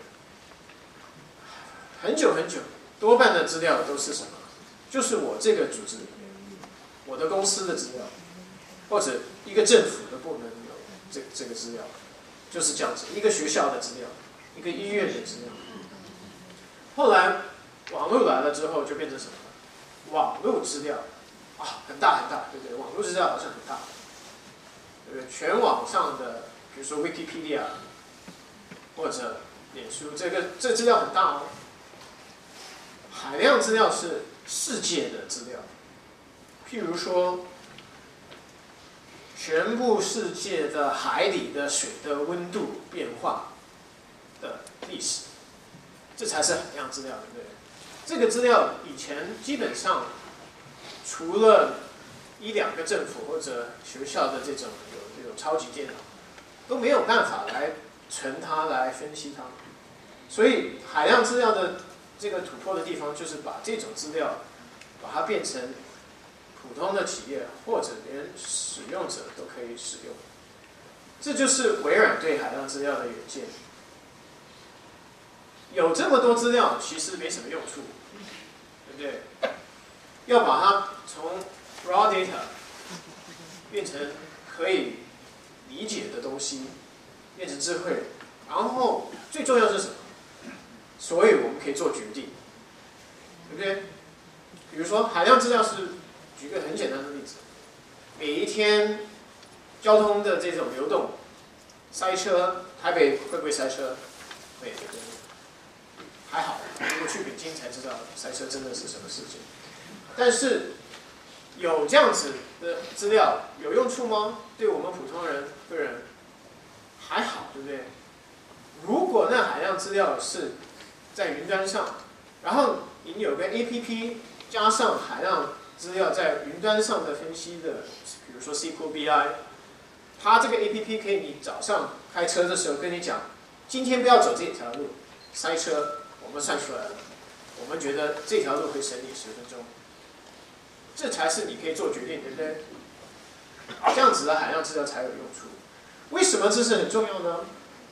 很久很久，多半的资料都是什么？就是我这个组织里面，我的公司的资料，或者一个政府的部门有这这个资料，就是这样子。一个学校的资料，一个医院的资料。后来网络来了之后，就变成什么？网络资料啊，很大很大，对不对？网络资料好像很大，对不对？全网上的，比如说 Wikipedia 或者脸书，这个这资料很大哦。海量资料是世界的资料，譬如说，全部世界的海里的水的温度变化的历史，这才是海量资料，对不对？这个资料以前基本上，除了一两个政府或者学校的这种有这种超级电脑，都没有办法来存它来分析它。所以海量资料的这个突破的地方，就是把这种资料，把它变成普通的企业或者连使用者都可以使用。这就是微软对海量资料的远见。有这么多资料，其实没什么用处。对不对？要把它从 raw data 变成可以理解的东西，变成智慧，然后最重要是什么？所以我们可以做决定，对不对？比如说海量资料是，举个很简单的例子，每一天交通的这种流动，塞车，台北会不会塞车？会，对不对？还好，如果去北京才知道塞车真的是什么事情。但是有这样子的资料有用处吗？对我们普通人个人还好，对不对？如果那海量资料是在云端上，然后你有个 A P P 加上海量资料在云端上的分析的，比如说 S Q L B I， 它这个 A P P 可以你早上开车的时候跟你讲，今天不要走这条路，塞车。我们算出来了，我们觉得这条路会省你十分钟，这才是你可以做决定，对不对？这样子的海量资料才有用处。为什么这是很重要呢？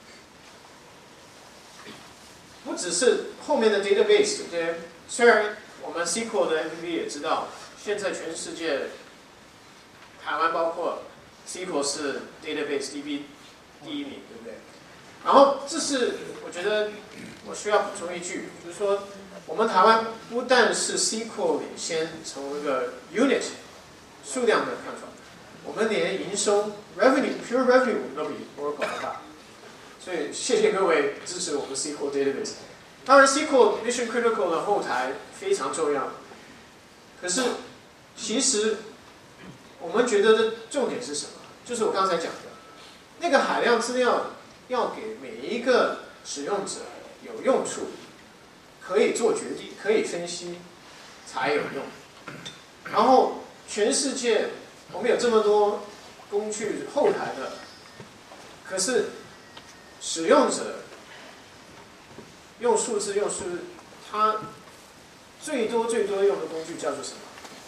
不只是后面的 database， 对不对？虽然我们 S Q L 的 M V P 也知道，现在全世界，台湾包括 S Q L 是 database D B 第一名，对不对？然后这是我觉得。我需要补充一句，就是说，我们台湾不但是 S Q L 领先，从一个 unit 数量的看法，我们连营收 revenue pure revenue 我们都比 Oracle 还大。所以谢谢各位支持我们 S Q L database。当然 S Q L mission critical 的后台非常重要，可是其实我们觉得的重点是什么？就是我刚才讲的，那个海量资料要给每一个使用者。有用处，可以做决定，可以分析，才有用。然后全世界我们有这么多工具后台的，可是使用者用数字用数字，它最多最多用的工具叫做什么？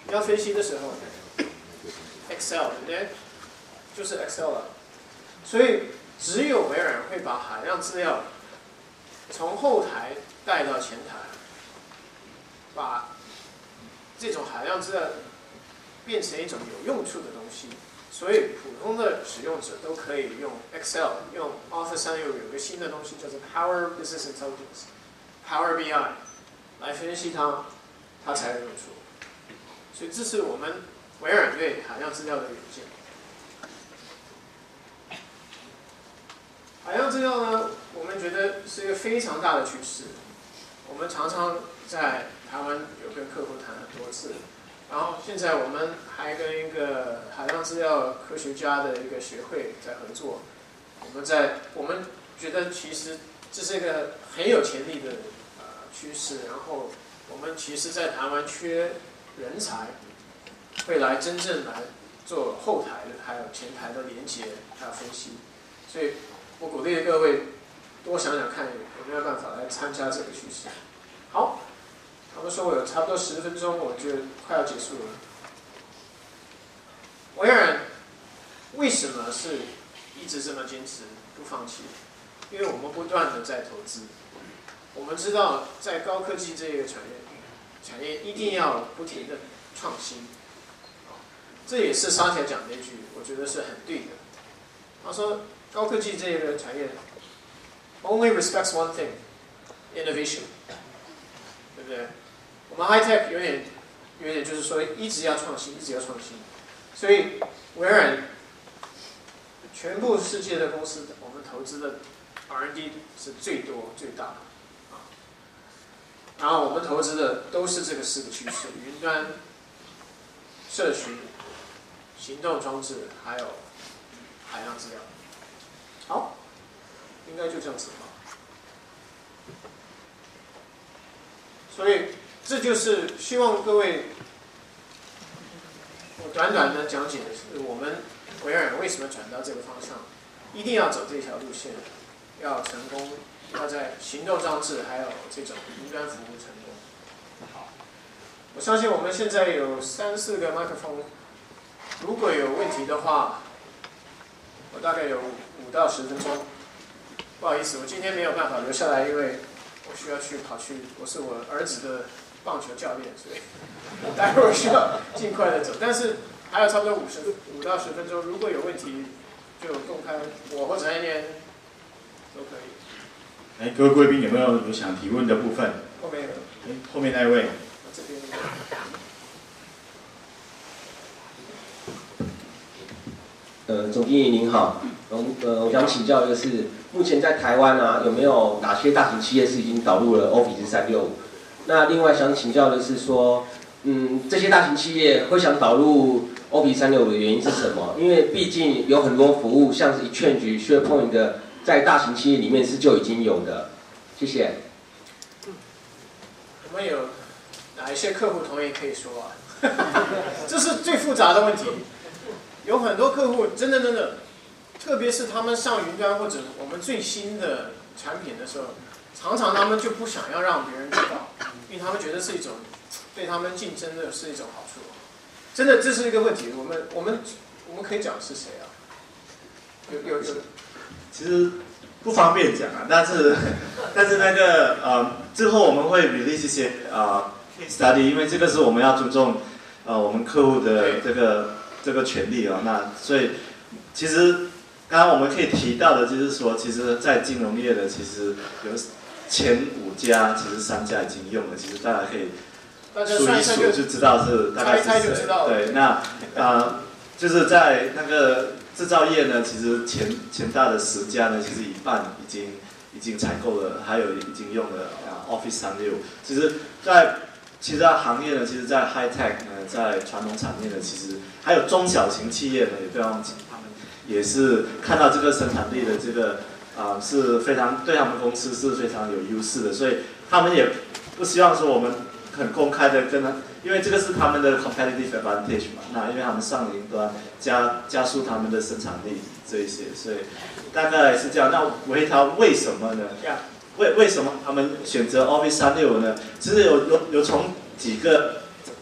要分析的时候 ，Excel 对不对？就是 Excel 了。所以只有微软会把海量资料从后台带到前台，把这种海量资料变成一种有用处的东西。所以普通的使用者都可以用 Excel， 用 Office 三六五有个新的东西叫做 Power Business Intelligence，Power B I 来分析它，它才有用处。所以这是我们微软对海量资料的远见。海量资料呢，我们觉得是一个非常大的趋势。我们常常在台湾有跟客户谈很多次。然后现在我们还跟一个海量资料科学家的一个学会在合作，我们在我们觉得其实这是一个很有潜力的呃趋势，然后我们其实在台湾缺人才，会来真正来做后台的还有前台的连接还有分析，所以我鼓励各位多想想看有没有办法来参加这个趋势。好。他们说我有差不多十分钟，我就快要结束了。微软为什么是一直这么坚持不放弃？因为我们不断的在投资。我们知道，在高科技这个产业，产业一定要不停的创新。这也是沙铁讲的一句，我觉得是很对的。他说，高科技这个产业 only respects one thing, innovation， 对不对？我们 high tech 有点，有点就是说一直要创新，一直要创新，所以微软全部世界的公司，我们投资的 R and D 是最多最大的，啊，然后我们投资的都是这个四个趋势：云端、社群、行动装置，还有海量资料。好，应该就这样子吧。所以。这就是希望各位，我短短的讲解的是我们微软为什么转到这个方向，一定要走这条路线，要成功，要在行动装置还有这种云端服务成功。好，我相信我们现在有三四个麦克风，如果有问题的话，我大概有五到十分钟。不好意思，我今天没有办法留下来，因为我需要去跑去，我是我儿子的棒球教练，所以待会儿需要尽快的走。但是还有差不多五十五到十分钟，如果有问题就公开，我或者 A N 都可以。 哎，各位贵宾有没有有想提问的部分？ 后面有。 哎，后面那一位。 这边。 呃，总经理您好，嗯，呃，我想请教的是，目前在台湾啊，有没有哪些大型企业是已经导入了 Office 三六五？那另外想请教的是说，嗯，这些大型企业会想导入 Office 三六五的原因是什么？因为毕竟有很多服务，像是券局、SharePoint 的，在大型企业里面是就已经有的。谢谢。 我们有哪一些客户同意可以说啊？这是最复杂的问题。有很多客户真的真的，特别是他们上云端或者我们最新的产品的时候，常常他们就不想要让别人知道，因为他们觉得是一种对他们竞争的是一种好处。真的，这是一个问题。我们我们我们可以讲是谁啊？有有有。 其实不方便讲啊，但是但是那个呃，之后我们会 release 一些呃 case study， 因为这个是我们要尊重呃我们客户的这个。这个权利啊，那所以其实刚刚我们可以提到的，就是说，其实，在金融业的，其实有前五家，其实三家已经用了，其实大家可以数一数就知道是大概是谁。对，那呃，就是在那个制造业呢，其实前前大的十家呢，其实一半已经已经采购了，还有已经用了啊 Office 三六五。其实，在其他行业呢，其实，在 high tech 呢，在传统产业呢，其实还有中小型企业呢，也不要忘记，他们也是看到这个生产力的这个啊、呃、是非常对他们公司是非常有优势的，所以他们也不希望说我们很公开的跟他，因为这个是他们的 competitive advantage 嘛，那因为他们上云端加加速他们的生产力这一些，所以大概是这样。那微淘为什么呢？为为什么他们选择 Office 三六五呢？其实有有有从几个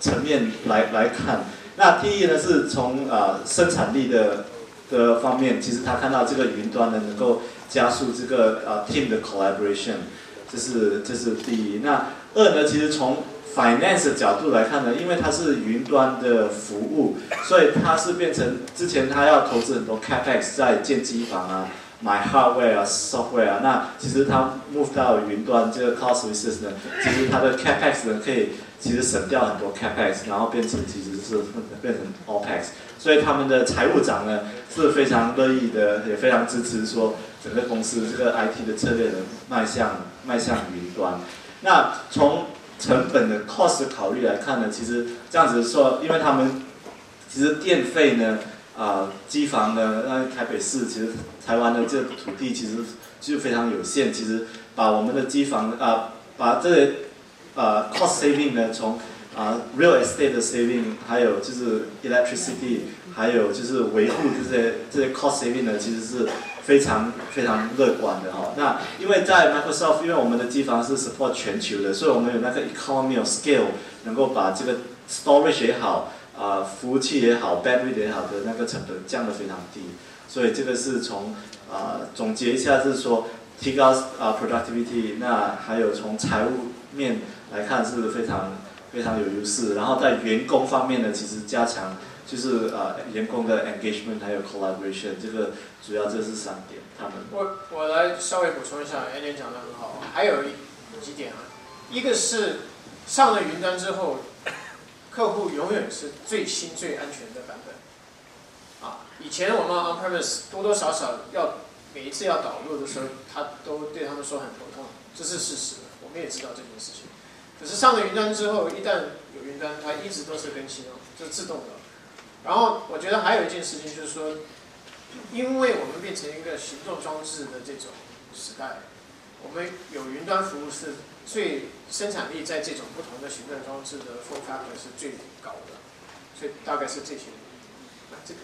层面来来看。那第一呢是从啊、呃、生产力的的方面，其实他看到这个云端呢能够加速这个呃 team 的 collaboration， 这是这是第一。那二呢，其实从 finance 的角度来看呢，因为它是云端的服务，所以它是变成之前它要投资很多 capex 在建机房啊、买 hardware 啊、software 啊，那其实它 move 到云端这个 cloud services 呢，其实它的 capex 呢可以其实省掉很多 capex， 然后变成其实是变成 opex， 所以他们的财务长呢是非常乐意的，也非常支持说整个公司这个 I T 的策略呢迈向迈向云端。那从成本的 cost 的考虑来看呢，其实这样子说，因为他们其实电费呢，啊、呃，机房呢，那台北市其实台湾的这个土地其实就非常有限，其实把我们的机房啊、呃，把这个呃 cost saving 呢，从啊、呃、real estate 的 saving， 还有就是 electricity， 还有就是维护这些这些 cost saving 呢，其实是非常非常乐观的哈。那因为在 Microsoft， 因为我们的机房是 support 全球的，所以我们有那个 economy of scale， 能够把这个 storage 也好，啊、呃、服务器也好 ，bandwidth 也好的那个成本降得非常低。所以这个是从啊、呃、总结一下，是说提高啊、呃、productivity， 那还有从财务面来看是非常非常有优势。然后在员工方面呢，其实加强就是呃员工的 engagement 还有 collaboration， 这个主要这是三点。他们我我来稍微补充一下 ，Andy 讲得很好，还有几点啊，一个是上了云端之后，客户永远是最新最安全的版本。啊，以前我们 on-premise 多多少少要每一次要导入的时候，他都对他们说很头痛，这是事实，我们也知道这件事情。可是上了云端之后，一旦有云端，它一直都是更新哦，这是自动的。然后我觉得还有一件事情就是说，因为我们变成一个行动装置的这种时代，我们有云端服务是最生产力在这种不同的行动装置的 form factor 是最高的，所以大概是这些。那这个。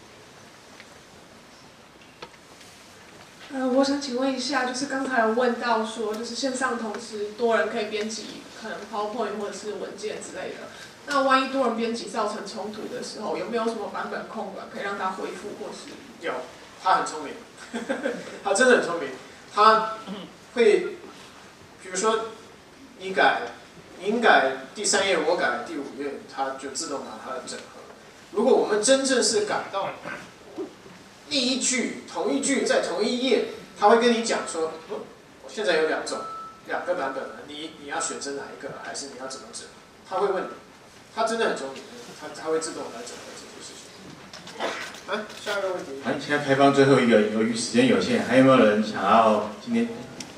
呃，我想请问一下，就是刚才有问到说，就是线上同时多人可以编辑可能 PowerPoint 或者是文件之类的。那万一多人编辑造成冲突的时候，有没有什么版本控管可以让它恢复，或是？ 有，他很聪明，他真的很聪明，他会，比如说你改，您改第三页，我改第五页，它就自动把它整合。如果我们真正是改到第一句同一句在同一页，他会跟你讲说，嗯，我现在有两种两个版本了，你你要选择哪一个，还是你要怎么整？他会问你，他真的很聪明，他他会自动来整合这些事情。啊，下一个问题。 好，现在开放最后一个，由于时间有限，还有没有人想要今天？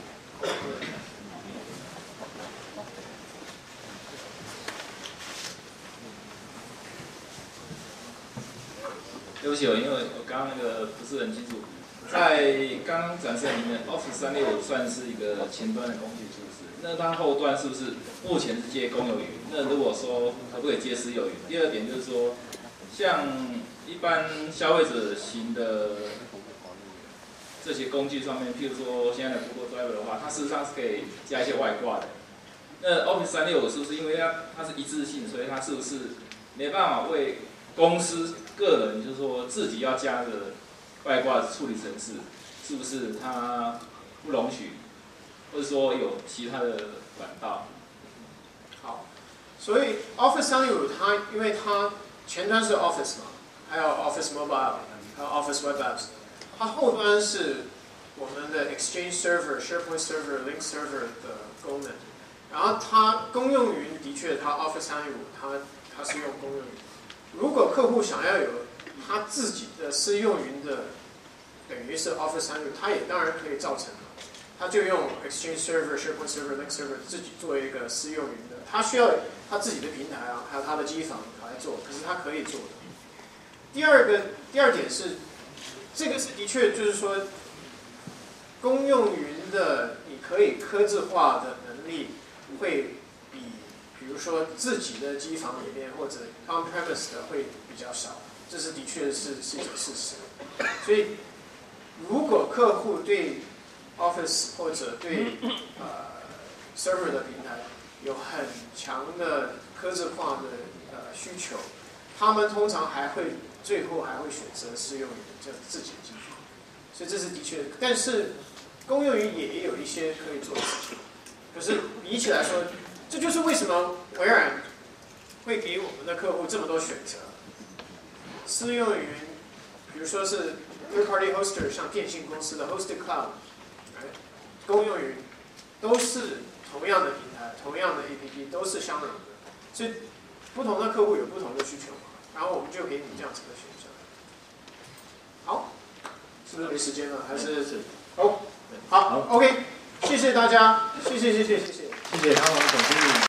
对不起，我因为我刚刚那个不是很清楚，在刚刚展示里面 ，Office 三六五算是一个前端的工具，是不是？那它后端是不是目前是接公有云？那如果说可不可以接私有云？第二点就是说，像一般消费者型的这些工具上面，譬如说现在的 Google Drive 的话，它事实上是可以加一些外挂的。那 Office 三六五是不是因为它它是一致性，所以它是不是没办法为公司个人就是说自己要加个外挂处理程式，是不是它不容许，或者说有其他的管道？ 好，所以 Office 三六五它因为它前端是 Office 嘛，还有 Office Mobile， 还有 Office Web Apps， 它后端是我们的 Exchange Server、SharePoint Server、Link Server 的功能。然后它公用云的确，它 Office 三六五它它是用公用云。如果客户想要有他自己的私用云的，等于是 Office 三六五，他也当然可以造成，他就用 Exchange Server、SharePoint Server、Link Server 自己做一个私用云的，他需要他自己的平台啊，还有他的机房来做，可是他可以做的。第二个第二点是，这个是的确就是说，公用云的你可以客制化的能力会比，比如说自己的机房里面或者 on-premise 的会比较少，这是的确是是一个事实。所以，如果客户对 Office 或者对呃 server 的平台有很强的客制化的呃需求，他们通常还会最后还会选择适用于这自己的技术，所以这是的确。但是公用语也有一些可以做的事情，可是比起来说，这就是为什么微软会给我们的客户这么多选择。适用于，比如说是 third-party hoster， 像电信公司的 hosted cloud， 公用云都是同样的平台，同样的 A P P 都是相容的，所以不同的客户有不同的需求嘛，然后我们就给你这样子的选项。好，是不是没时间了？还是哦，好 ，OK， 谢谢大家，谢谢谢谢谢谢， 谢谢汤王总经理。